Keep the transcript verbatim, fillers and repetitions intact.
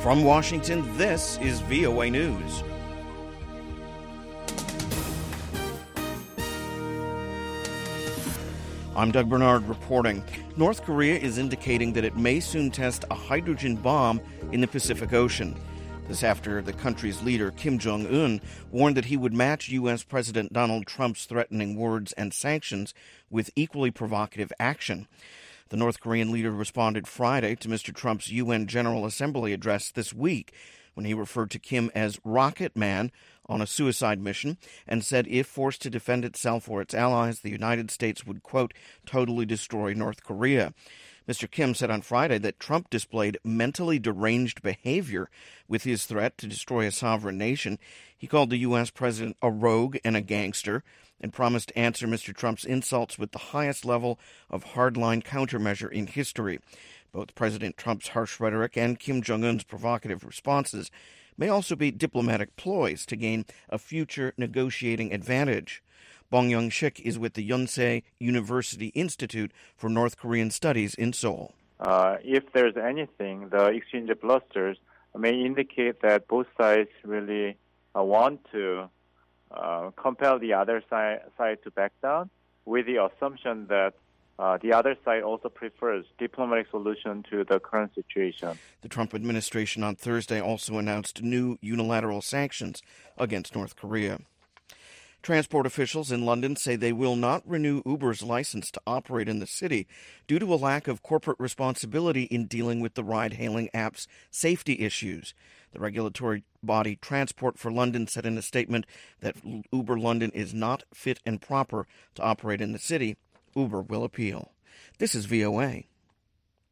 From Washington, this is V O A News. I'm Doug Bernard reporting. North Korea is indicating that it may soon test a hydrogen bomb in the Pacific Ocean. This after the country's leader, Kim Jong-un, warned that he would match U S. President Donald Trump's threatening words and sanctions with equally provocative action. The North Korean leader responded Friday to Mister Trump's U N General Assembly address this week when he referred to Kim as Rocket Man on a suicide mission and said if forced to defend itself or its allies, the United States would, quote, totally destroy North Korea. Mister Kim said on Friday that Trump displayed mentally deranged behavior with his threat to destroy a sovereign nation. He called the U S president a rogue and a gangster and promised to answer Mister Trump's insults with the highest level of hardline countermeasure in history. Both President Trump's harsh rhetoric and Kim Jong-un's provocative responses may also be diplomatic ploys to gain a future negotiating advantage. Bong Young-shik is with the Yonsei University Institute for North Korean Studies in Seoul. Uh, if there's anything, the exchange of blusters may indicate that both sides really uh, want to uh, compel the other side, side to back down, with the assumption that uh, the other side also prefers diplomatic solution to the current situation. The Trump administration on Thursday also announced new unilateral sanctions against North Korea. Transport officials in London say they will not renew Uber's license to operate in the city due to a lack of corporate responsibility in dealing with the ride-hailing app's safety issues. The regulatory body Transport for London said in a statement that Uber London is not fit and proper to operate in the city. Uber will appeal. This is V O A.